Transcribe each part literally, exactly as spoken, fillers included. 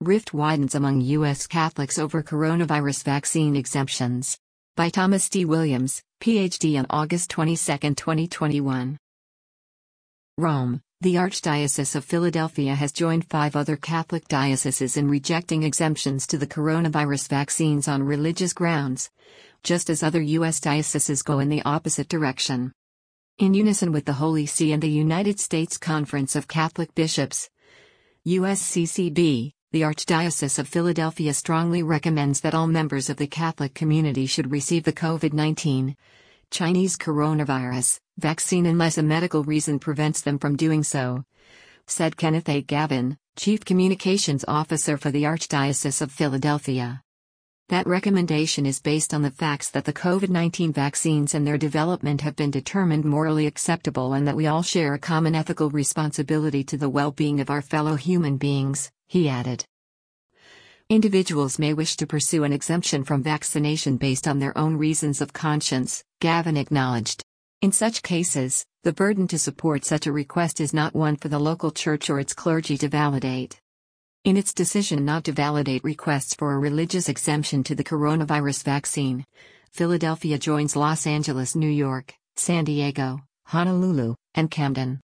Rift widens among U S Catholics over coronavirus vaccine exemptions. By Thomas D. Williams, P H D on August twenty-second, twenty twenty-one. Rome, the Archdiocese of Philadelphia has joined five other Catholic dioceses in rejecting exemptions to the coronavirus vaccines on religious grounds, just as other U S dioceses go in the opposite direction. In unison with the Holy See and the United States Conference of Catholic Bishops, U S C C B, the Archdiocese of Philadelphia strongly recommends that all members of the Catholic community should receive the COVID nineteen Chinese coronavirus vaccine unless a medical reason prevents them from doing so, said Kenneth A. Gavin, Chief Communications Officer for the Archdiocese of Philadelphia. That recommendation is based on the facts that the COVID nineteen vaccines and their development have been determined morally acceptable and that we all share a common ethical responsibility to the well-being of our fellow human beings, he added. Individuals may wish to pursue an exemption from vaccination based on their own reasons of conscience, Gavin acknowledged. In such cases, the burden to support such a request is not one for the local church or its clergy to validate. In its decision not to validate requests for a religious exemption to the coronavirus vaccine, Philadelphia joins Los Angeles, New York, San Diego, Honolulu, and Camden.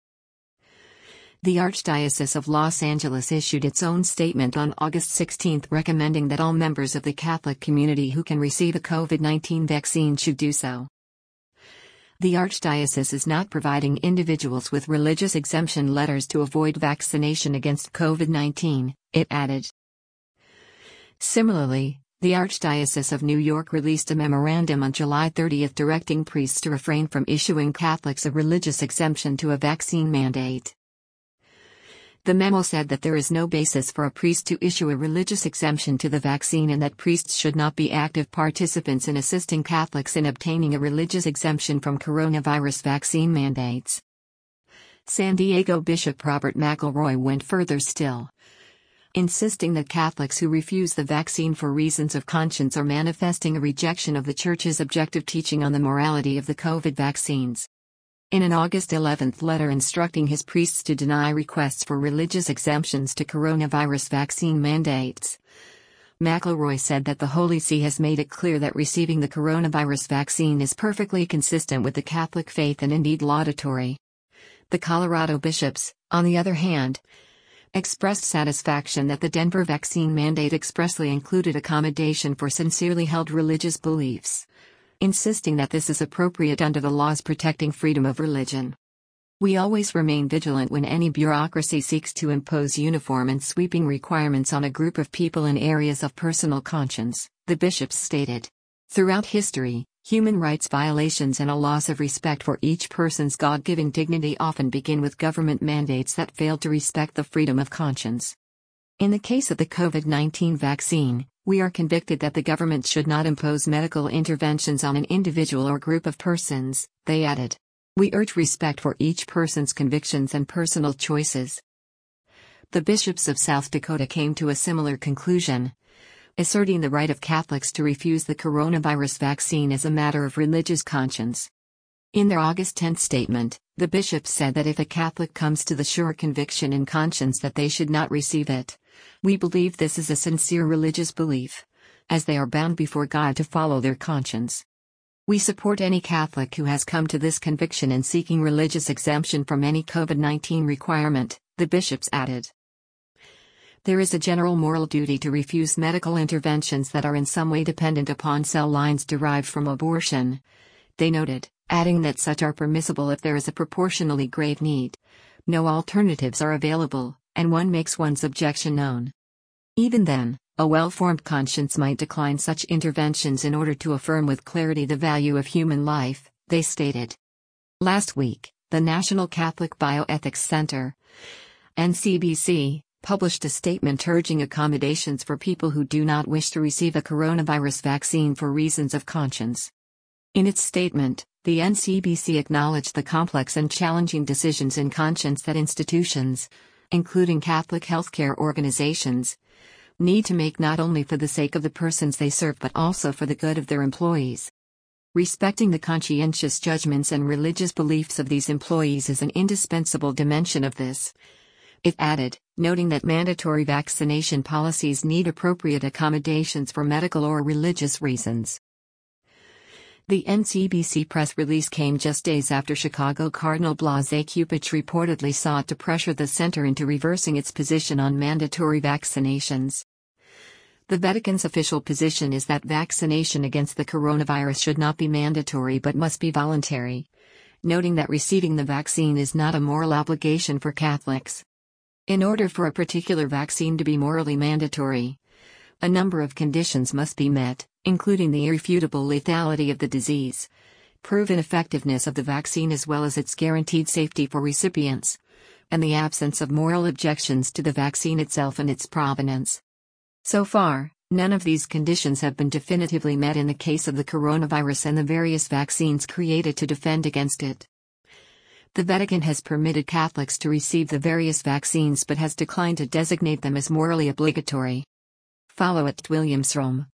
The Archdiocese of Los Angeles issued its own statement on August sixteenth recommending that all members of the Catholic community who can receive a COVID nineteen vaccine should do so. The Archdiocese is not providing individuals with religious exemption letters to avoid vaccination against COVID nineteen, it added. Similarly, the Archdiocese of New York released a memorandum on July thirtieth directing priests to refrain from issuing Catholics a religious exemption to a vaccine mandate. The memo said that there is no basis for a priest to issue a religious exemption to the vaccine and that priests should not be active participants in assisting Catholics in obtaining a religious exemption from coronavirus vaccine mandates. San Diego Bishop Robert McElroy went further still, insisting that Catholics who refuse the vaccine for reasons of conscience are manifesting a rejection of the Church's objective teaching on the morality of the COVID vaccines. In an August eleventh letter instructing his priests to deny requests for religious exemptions to coronavirus vaccine mandates, McElroy said that the Holy See has made it clear that receiving the coronavirus vaccine is perfectly consistent with the Catholic faith and indeed laudatory. The Colorado bishops, on the other hand, expressed satisfaction that the Denver vaccine mandate expressly included accommodation for sincerely held religious beliefs, insisting that this is appropriate under the laws protecting freedom of religion. We always remain vigilant when any bureaucracy seeks to impose uniform and sweeping requirements on a group of people in areas of personal conscience, the bishops stated. Throughout history, human rights violations and a loss of respect for each person's God-given dignity often begin with government mandates that fail to respect the freedom of conscience. In the case of the COVID nineteen vaccine, we are convicted that the government should not impose medical interventions on an individual or group of persons, they added. We urge respect for each person's convictions and personal choices. The bishops of South Dakota came to a similar conclusion, asserting the right of Catholics to refuse the coronavirus vaccine as a matter of religious conscience. In their August tenth statement, the bishops said that if a Catholic comes to the sure conviction in conscience that they should not receive it, we believe this is a sincere religious belief, as they are bound before God to follow their conscience. We support any Catholic who has come to this conviction in seeking religious exemption from any COVID nineteen requirement, the bishops added. There is a general moral duty to refuse medical interventions that are in some way dependent upon cell lines derived from abortion, they noted, adding that such are permissible if there is a proportionally grave need. No alternatives are available, and one makes one's objection known. Even then, a well-formed conscience might decline such interventions in order to affirm with clarity the value of human life, they stated. Last week, the National Catholic Bioethics Center, N C B C, published a statement urging accommodations for people who do not wish to receive a coronavirus vaccine for reasons of conscience. In its statement, the N C B C acknowledged the complex and challenging decisions in conscience that institutions, including Catholic healthcare organizations, need to make not only for the sake of the persons they serve but also for the good of their employees. Respecting the conscientious judgments and religious beliefs of these employees is an indispensable dimension of this, It added, noting that mandatory vaccination policies need appropriate accommodations for medical or religious reasons. The N C B C press release came just days after Chicago Cardinal Blase Cupich reportedly sought to pressure the center into reversing its position on mandatory vaccinations. The Vatican's official position is that vaccination against the coronavirus should not be mandatory but must be voluntary, noting that receiving the vaccine is not a moral obligation for Catholics. In order for a particular vaccine to be morally mandatory, a number of conditions must be met, including the irrefutable lethality of the disease, proven effectiveness of the vaccine as well as its guaranteed safety for recipients, and the absence of moral objections to the vaccine itself and its provenance. So far, none of these conditions have been definitively met in the case of the coronavirus and the various vaccines created to defend against it. The Vatican has permitted Catholics to receive the various vaccines but has declined to designate them as morally obligatory. Follow at Williams Rome.